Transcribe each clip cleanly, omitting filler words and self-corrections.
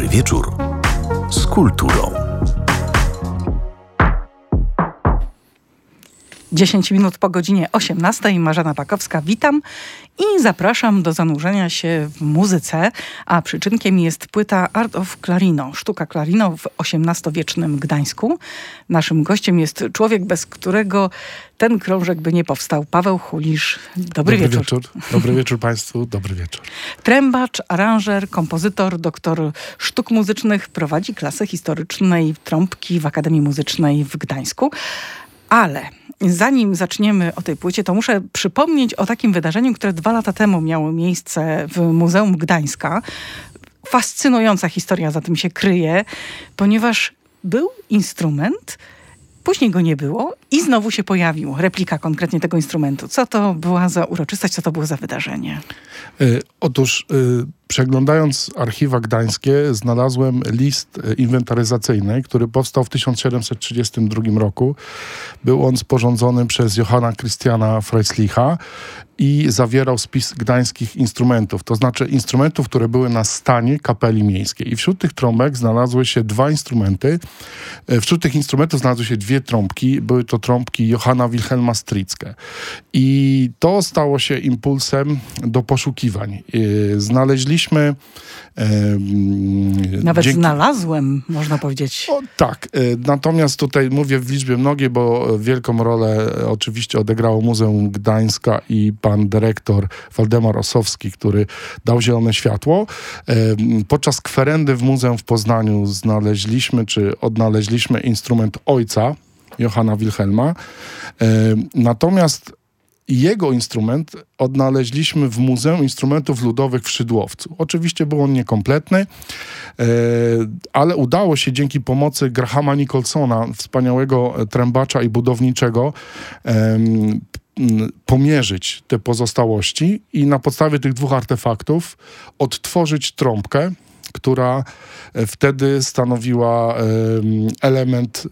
Dobry wieczór z kulturą. 10 minut po godzinie 18. Marzena Pakowska, witam i zapraszam do zanurzenia się w muzyce, a przyczynkiem jest płyta Art of Clarino, sztuka Clarino w XVIII-wiecznym Gdańsku. Naszym gościem jest człowiek, bez którego ten krążek by nie powstał. Paweł Chulisz. Dobry wieczór. Dobry wieczór Państwu, dobry wieczór. Trębacz, aranżer, kompozytor, doktor sztuk muzycznych, prowadzi klasę historycznej trąbki w Akademii Muzycznej w Gdańsku. Ale zanim zaczniemy o tej płycie, to muszę przypomnieć o takim wydarzeniu, które 2 lata temu miało miejsce w Muzeum Gdańska. Fascynująca historia za tym się kryje, ponieważ był instrument, później go nie było i znowu się pojawił. Replika konkretnie tego instrumentu. Co to była za uroczystość, co to było za wydarzenie? Otóż przeglądając archiwa gdańskie znalazłem list inwentaryzacyjny, który powstał w 1732 roku. Był on sporządzony przez Johanna Christiana Freislicha i zawierał spis gdańskich instrumentów, to znaczy instrumentów, które były na stanie kapeli miejskiej. I wśród tych trąbek znalazły się 2 instrumenty. Wśród tych instrumentów znalazły się 2 trąbki. Były to trąbki Johanna Wilhelma Stricke. I to stało się impulsem do poszukiwań. Znaleźliśmy... Nawet znalazłem, można powiedzieć. Tak, natomiast tutaj mówię w liczbie mnogiej, bo wielką rolę oczywiście odegrało Muzeum Gdańska i pan dyrektor Waldemar Osowski, który dał zielone światło. Podczas kwerendy w Muzeum w Poznaniu odnaleźliśmy instrument ojca Johanna Wilhelma. Natomiast jego instrument odnaleźliśmy w Muzeum Instrumentów Ludowych w Szydłowcu. Oczywiście był on niekompletny, ale udało się dzięki pomocy Grahama Nicholsona, wspaniałego trębacza i budowniczego, pomierzyć te pozostałości i na podstawie tych 2 artefaktów odtworzyć trąbkę, która wtedy stanowiła element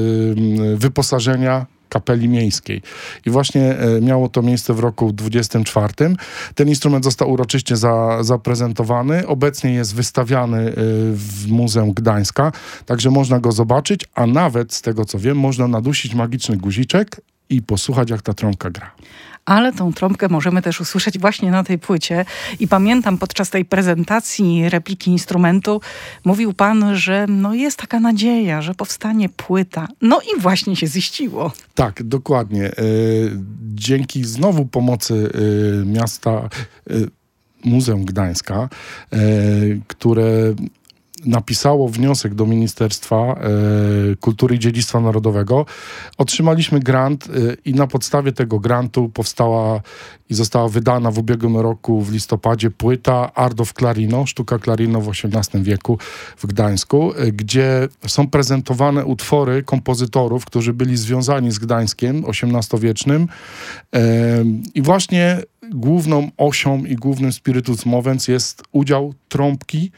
wyposażenia kapeli miejskiej. I właśnie miało to miejsce w roku 24. Ten instrument został uroczyście zaprezentowany. Obecnie jest wystawiany w Muzeum Gdańska, także można go zobaczyć, a nawet z tego co wiem, można nadusić magiczny guziczek i posłuchać, jak ta trąbka gra. Ale tą trąbkę możemy też usłyszeć właśnie na tej płycie. I pamiętam podczas tej prezentacji repliki instrumentu mówił pan, że jest taka nadzieja, że powstanie płyta. No i właśnie się ziściło. Tak, dokładnie. Dzięki znowu pomocy miasta Muzeum Gdańska, które napisało wniosek do Ministerstwa Kultury i Dziedzictwa Narodowego. Otrzymaliśmy grant i na podstawie tego grantu powstała i została wydana w ubiegłym roku w listopadzie płyta Art of Clarino, sztuka Clarino w XVIII wieku w Gdańsku, gdzie są prezentowane utwory kompozytorów, którzy byli związani z Gdańskiem XVIII-wiecznym i właśnie główną osią i głównym spiritus movens jest udział trąbki,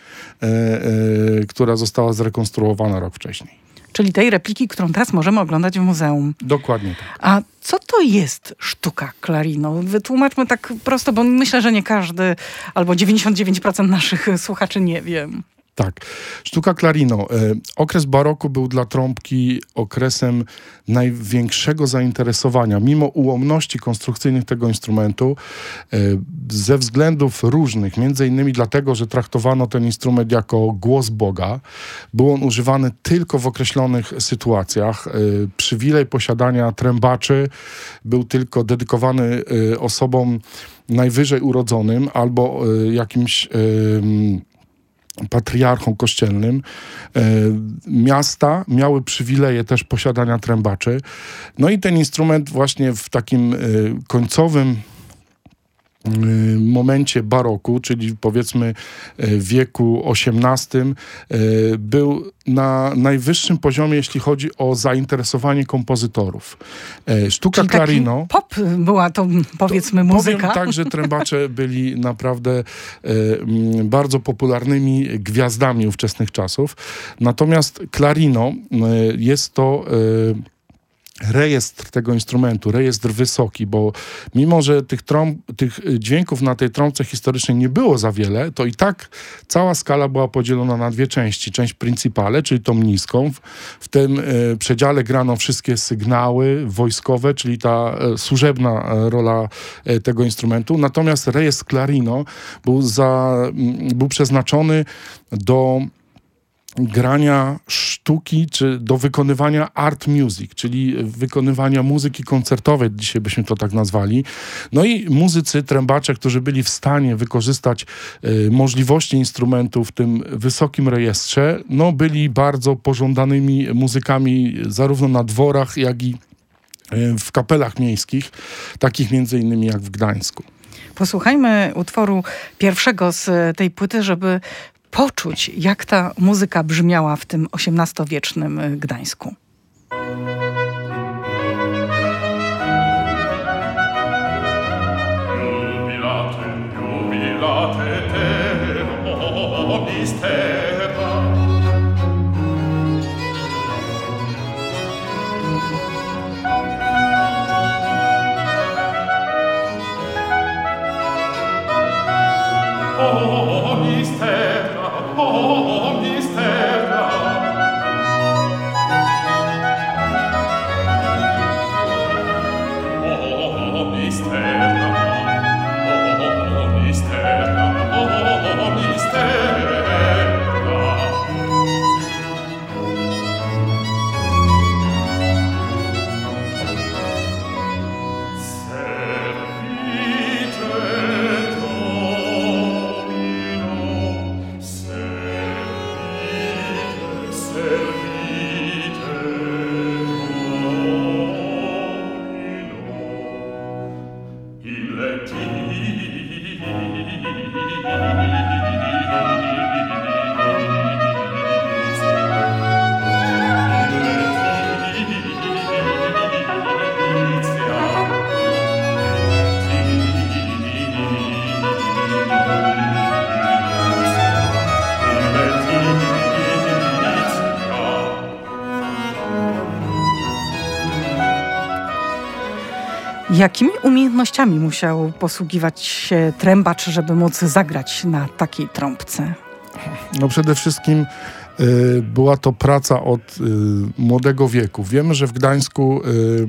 która została zrekonstruowana rok wcześniej. Czyli tej repliki, którą teraz możemy oglądać w muzeum. Dokładnie tak. A co to jest sztuka Clarino? Wytłumaczmy tak prosto, bo myślę, że nie każdy albo 99% naszych słuchaczy nie wie. Tak. Sztuka Clarino. Okres baroku był dla trąbki okresem największego zainteresowania. Mimo ułomności konstrukcyjnych tego instrumentu, ze względów różnych, między innymi dlatego, że traktowano ten instrument jako głos Boga, był on używany tylko w określonych sytuacjach. Przywilej posiadania trębaczy był tylko dedykowany osobom najwyżej urodzonym albo jakimś patriarchą kościelnym. Miasta miały przywileje też posiadania trębaczy. No i ten instrument właśnie w takim końcowym momencie baroku, czyli powiedzmy w wieku XVIII, był na najwyższym poziomie, jeśli chodzi o zainteresowanie kompozytorów. Sztuka Clarino... Pop była to, powiedzmy, muzyka. Powiem tak, że trębacze byli naprawdę bardzo popularnymi gwiazdami ówczesnych czasów. Natomiast Clarino jest to rejestr tego instrumentu, rejestr wysoki, bo mimo, że tych dźwięków na tej trąbce historycznej nie było za wiele, to i tak cała skala była podzielona na dwie części. Część principale, czyli tą niską. W tym przedziale grano wszystkie sygnały wojskowe, czyli ta służebna rola tego instrumentu. Natomiast rejestr clarino był przeznaczony do grania sztuki, czy do wykonywania art music, czyli wykonywania muzyki koncertowej, dzisiaj byśmy to tak nazwali. No i muzycy, trębacze, którzy byli w stanie wykorzystać możliwości instrumentu w tym wysokim rejestrze, no byli bardzo pożądanymi muzykami zarówno na dworach, jak i w kapelach miejskich, takich między innymi jak w Gdańsku. Posłuchajmy utworu pierwszego z tej płyty, żeby poczuć, jak ta muzyka brzmiała w tym XVIII-wiecznym Gdańsku. Jakimi umiejętnościami musiał posługiwać się trębacz, żeby móc zagrać na takiej trąbce? No przede wszystkim była to praca od młodego wieku. Wiemy, że w Gdańsku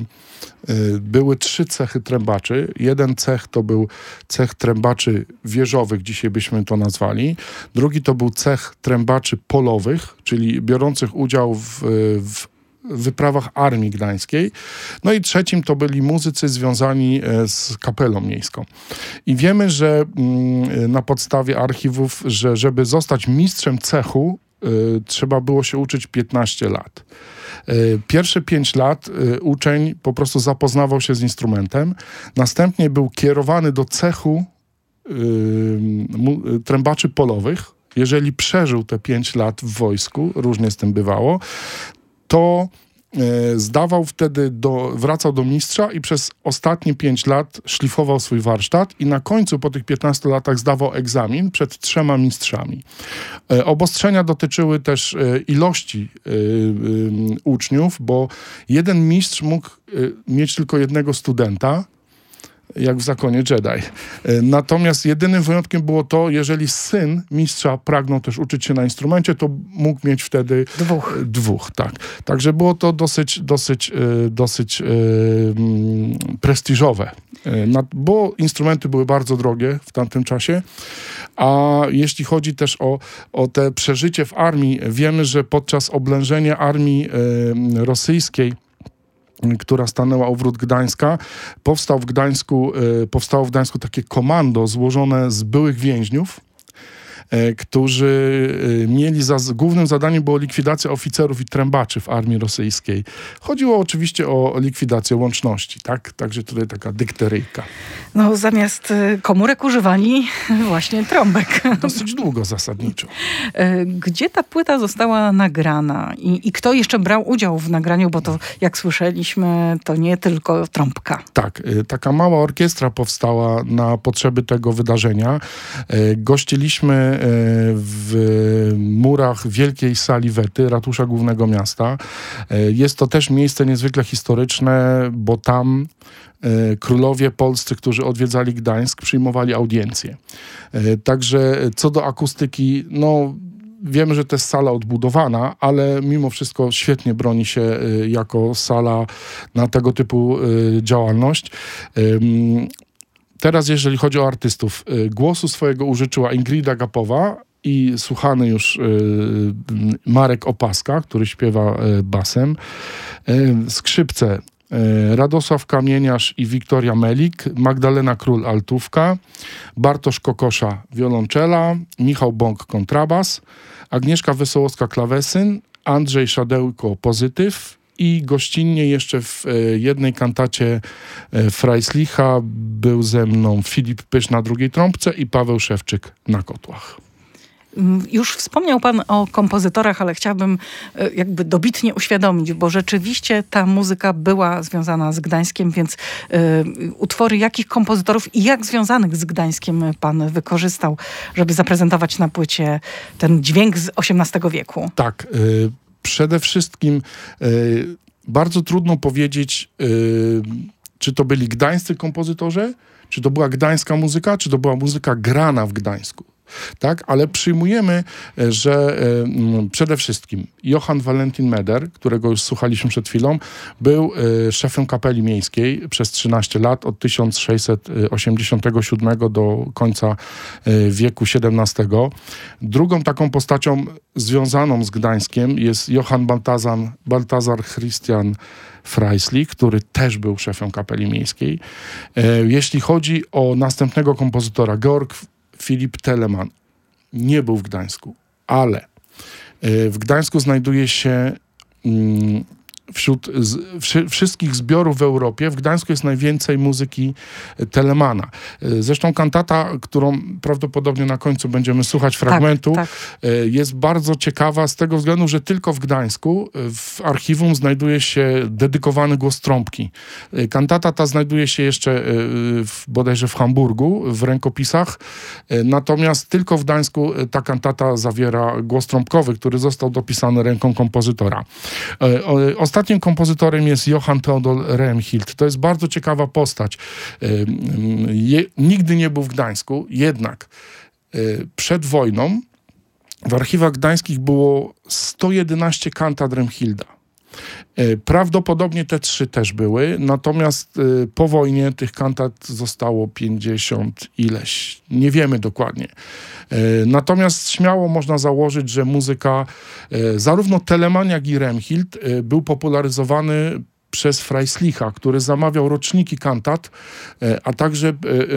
były 3 cechy trębaczy. Jeden cech to był cech trębaczy wieżowych, dzisiaj byśmy to nazwali. Drugi to był cech trębaczy polowych, czyli biorących udział w wyprawach Armii Gdańskiej. No i trzecim to byli muzycy związani z kapelą miejską. I wiemy, że na podstawie archiwów, że żeby zostać mistrzem cechu, trzeba było się uczyć 15 lat. Pierwsze 5 lat uczeń po prostu zapoznawał się z instrumentem. Następnie był kierowany do cechu trębaczy polowych. Jeżeli przeżył te 5 lat w wojsku, różnie z tym bywało, to wracał do mistrza i przez ostatnie 5 lat szlifował swój warsztat i na końcu po tych 15 latach zdawał egzamin przed 3 mistrzami. Obostrzenia dotyczyły też ilości uczniów, bo jeden mistrz mógł mieć tylko jednego studenta, jak w Zakonie Jedi. Natomiast jedynym wyjątkiem było to, jeżeli syn mistrza pragnął też uczyć się na instrumencie, to mógł mieć wtedy dwóch, tak. Także było to dosyć prestiżowe, bo instrumenty były bardzo drogie w tamtym czasie. A jeśli chodzi też o te przeżycie w armii, wiemy, że podczas oblężenia armii rosyjskiej, która stanęła u wrót Gdańska, powstało w Gdańsku takie komando złożone z byłych więźniów, którzy mieli głównym zadaniem było likwidacja oficerów i trębaczy w armii rosyjskiej. Chodziło oczywiście o likwidację łączności, tak? Także tutaj taka dykteryjka. No zamiast komórek używali właśnie trąbek. Dosyć długo zasadniczo. Gdzie ta płyta została nagrana i kto jeszcze brał udział w nagraniu, bo to jak słyszeliśmy, to nie tylko trąbka. Tak, taka mała orkiestra powstała na potrzeby tego wydarzenia. Gościliśmy w murach wielkiej sali Wety, ratusza głównego miasta. Jest to też miejsce niezwykle historyczne, bo tam królowie polscy, którzy odwiedzali Gdańsk, przyjmowali audiencje. Także co do akustyki, no wiemy, że to jest sala odbudowana, ale mimo wszystko świetnie broni się jako sala na tego typu działalność. Teraz jeżeli chodzi o artystów, głosu swojego użyczyła Ingrida Gapowa i słuchany już Marek Opaska, który śpiewa basem. Skrzypce Radosław Kamieniarz i Wiktoria Melik, Magdalena Król altówka, Bartosz Kokosza wiolonczela, Michał Bąk kontrabas, Agnieszka Wesołowska klawesyn, Andrzej Szadełko pozytyw i gościnnie jeszcze w jednej kantacie Freislicha był ze mną Filip Pysz na drugiej trąbce i Paweł Szewczyk na kotłach. Już wspomniał pan o kompozytorach, ale chciałabym jakby dobitnie uświadomić, bo rzeczywiście ta muzyka była związana z Gdańskiem, więc utwory jakich kompozytorów i jak związanych z Gdańskiem pan wykorzystał, żeby zaprezentować na płycie ten dźwięk z XVIII wieku? Tak, przede wszystkim bardzo trudno powiedzieć, czy to byli gdańscy kompozytorzy, czy to była gdańska muzyka, czy to była muzyka grana w Gdańsku. Tak, ale przyjmujemy, że przede wszystkim Johann Valentin Meder, którego już słuchaliśmy przed chwilą, był szefem kapeli miejskiej przez 13 lat, od 1687 do końca wieku XVII. Drugą taką postacią związaną z Gdańskiem jest Johann Balthasar Christian Freislich, który też był szefem kapeli miejskiej. Jeśli chodzi o następnego kompozytora, Georg Filip Telemann, nie był w Gdańsku, ale w Gdańsku znajduje się wśród wszystkich zbiorów w Europie, w Gdańsku jest najwięcej muzyki Telemana. Zresztą kantata, którą prawdopodobnie na końcu będziemy słuchać fragmentu, tak. Jest bardzo ciekawa z tego względu, że tylko w Gdańsku w archiwum znajduje się dedykowany głos trąbki. Kantata ta znajduje się jeszcze bodajże w Hamburgu, w rękopisach, natomiast tylko w Gdańsku ta kantata zawiera głos trąbkowy, który został dopisany ręką kompozytora. Ostatnim kompozytorem jest Johann Theodor Remhild. To jest bardzo ciekawa postać. Nigdy nie był w Gdańsku, jednak przed wojną w archiwach gdańskich było 111 kantat Remhilda. Prawdopodobnie te 3 też były, natomiast po wojnie tych kantat zostało 50 ileś. Nie wiemy dokładnie. Natomiast śmiało można założyć, że muzyka zarówno Telemann, jak i Remhild był popularyzowany przez Freislicha, który zamawiał roczniki kantat, a także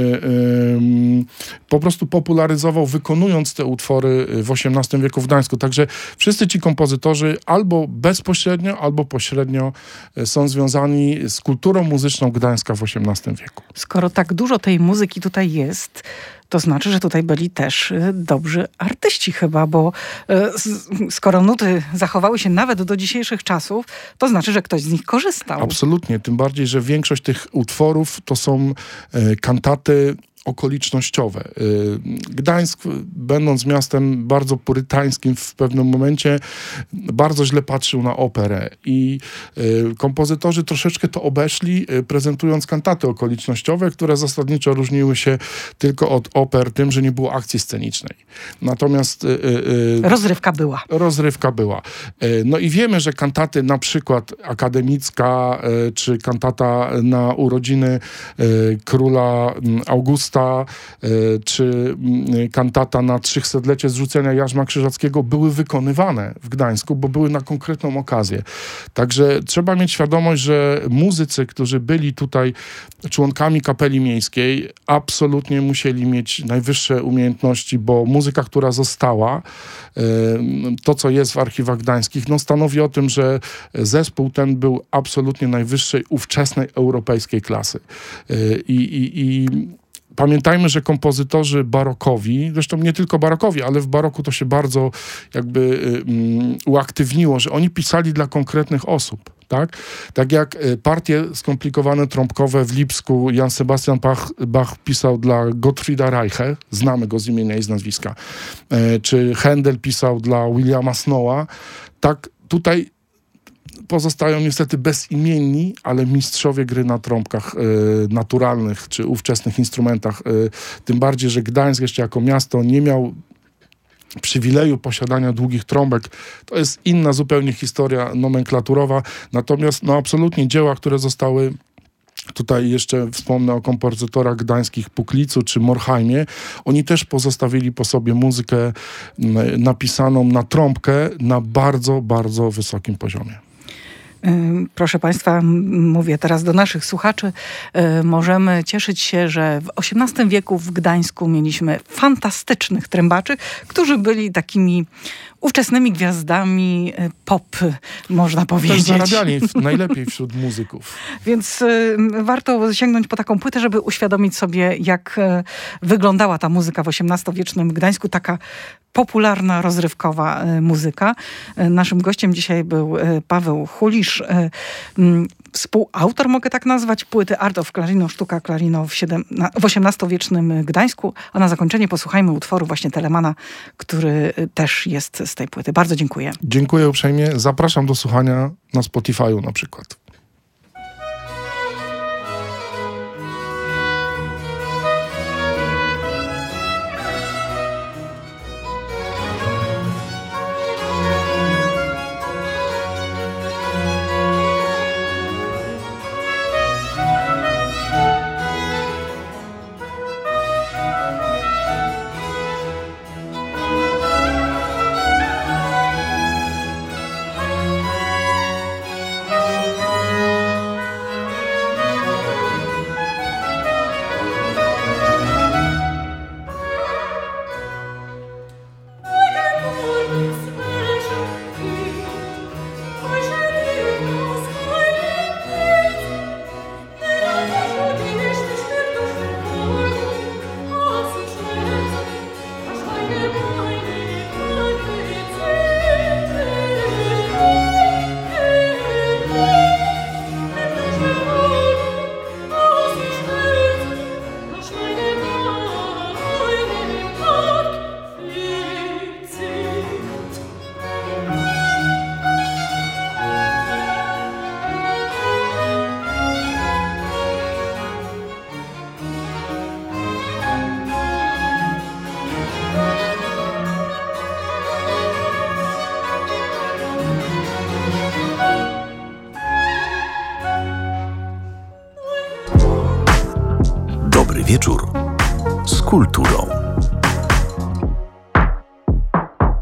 po prostu popularyzował, wykonując te utwory w XVIII wieku w Gdańsku. Także wszyscy ci kompozytorzy albo bezpośrednio, albo pośrednio są związani z kulturą muzyczną Gdańska w XVIII wieku. Skoro tak dużo tej muzyki tutaj jest, to znaczy, że tutaj byli też dobrzy artyści chyba, bo skoro nuty zachowały się nawet do dzisiejszych czasów, to znaczy, że ktoś z nich korzystał. Absolutnie, tym bardziej, że większość tych utworów to są kantaty okolicznościowe. Gdańsk, będąc miastem bardzo purytańskim w pewnym momencie, bardzo źle patrzył na operę i kompozytorzy troszeczkę to obeszli, prezentując kantaty okolicznościowe, które zasadniczo różniły się tylko od oper tym, że nie było akcji scenicznej. Natomiast Rozrywka była. No i wiemy, że kantaty na przykład akademicka, czy kantata na urodziny króla Augusta, czy kantata na 300-lecie zrzucenia jarzma krzyżackiego były wykonywane w Gdańsku, bo były na konkretną okazję. Także trzeba mieć świadomość, że muzycy, którzy byli tutaj członkami kapeli miejskiej, absolutnie musieli mieć najwyższe umiejętności, bo muzyka, która została, to co jest w archiwach gdańskich, no stanowi o tym, że zespół ten był absolutnie najwyższej ówczesnej europejskiej klasy. I pamiętajmy, że kompozytorzy barokowi, zresztą nie tylko barokowi, ale w baroku to się bardzo jakby uaktywniło, że oni pisali dla konkretnych osób. Tak? Tak jak partie skomplikowane trąbkowe w Lipsku Jan Sebastian Bach pisał dla Gottfrieda Reiche, znamy go z imienia i z nazwiska, czy Händel pisał dla Williama Snowa, tak tutaj pozostają niestety bezimienni, ale mistrzowie gry na trąbkach naturalnych, czy ówczesnych instrumentach. Tym bardziej, że Gdańsk jeszcze jako miasto nie miał przywileju posiadania długich trąbek. To jest inna zupełnie historia nomenklaturowa. Natomiast absolutnie dzieła, które zostały tutaj jeszcze wspomnę o kompozytorach gdańskich Puklicu czy Morheimie. Oni też pozostawili po sobie muzykę napisaną na trąbkę na bardzo, bardzo wysokim poziomie. Proszę Państwa, mówię teraz do naszych słuchaczy, możemy cieszyć się, że w XVIII wieku w Gdańsku mieliśmy fantastycznych trębaczy, którzy byli takimi ówczesnymi gwiazdami pop, można powiedzieć. Też zarabiali najlepiej wśród muzyków. Więc warto sięgnąć po taką płytę, żeby uświadomić sobie, jak wyglądała ta muzyka w XVIII-wiecznym Gdańsku, taka popularna, rozrywkowa muzyka. Naszym gościem dzisiaj był Paweł Chulisz, współautor, mogę tak nazwać, płyty Art of Clarino, sztuka Clarino w XVIII-wiecznym Gdańsku. A na zakończenie posłuchajmy utworu właśnie Telemana, który też jest z tej płyty. Bardzo dziękuję. Dziękuję uprzejmie. Zapraszam do słuchania na Spotify'u na przykład. Wieczór z kulturą.